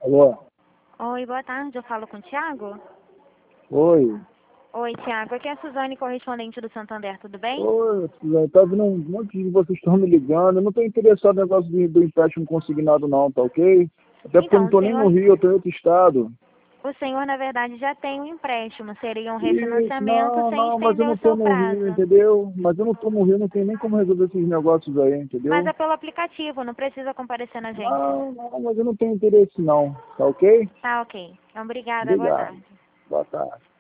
Alô? Oi, boa tarde. Eu falo com o Thiago? Oi. Oi, Thiago. Aqui é a Suzane, correspondente do Santander. Tudo bem? Oi, Suzane. Tá vendo um monte de vocês estão me ligando. Eu não tô interessado no negócio do empréstimo consignado não, tá ok? Até porque eu não Então, tô nem no Rio, eu tô em outro estado. o senhor, na verdade, já tem um empréstimo. Seria um Isso, refinanciamento não, sem não, mas eu estender não o tô seu no Rio, prazo. entendeu? Mas eu não tô no Rio, não tem nem como resolver esses negócios aí, Mas entendeu? é pelo aplicativo, não precisa comparecer na agência. Não, não, mas eu não tenho interesse não, tá ok? Tá, ok. Obrigada, boa Obrigado. tarde. Boa tarde.